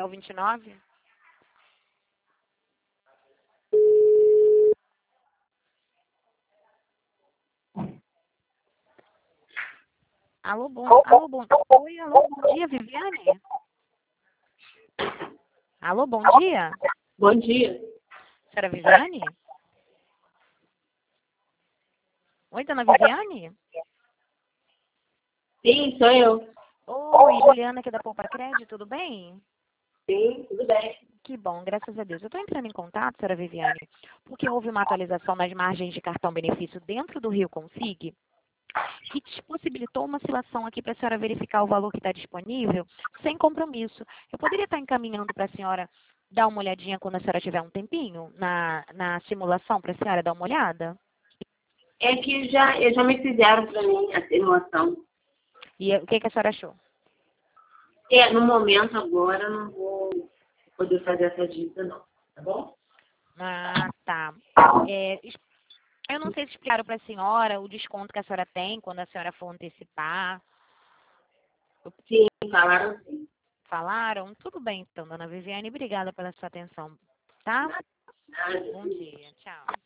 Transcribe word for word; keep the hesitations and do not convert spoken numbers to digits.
o vinte e nove? Alô, bom, alô, bom, oi, alô, bom dia, Viviane? Alô, bom dia? Bom dia. Senhora Viviane? Oi, dona Viviane? Sim, sou eu. Oi, Juliana aqui da Poupa Crédito, tudo bem? Sim, tudo bem. Que bom, graças a Deus. Eu estou entrando em contato, senhora Viviane, porque houve uma atualização nas margens de cartão benefício dentro do Rio Consig, que te possibilitou uma oscilação aqui para a senhora verificar o valor que está disponível, sem compromisso. Eu poderia estar encaminhando para a senhora dar uma olhadinha quando a senhora tiver um tempinho na, na simulação para a senhora dar uma olhada? É que já, já me fizeram para mim a simulação. E o que, que a senhora achou? É, no momento agora eu não vou poder fazer essa dívida não, tá bom? Ah, tá. É, eu não sei se explicaram para a senhora o desconto que a senhora tem quando a senhora for antecipar. Sim, falaram sim. Falaram? Tudo bem, então, dona Viviane. Obrigada pela sua atenção, tá? Nada. Bom dia. Tchau.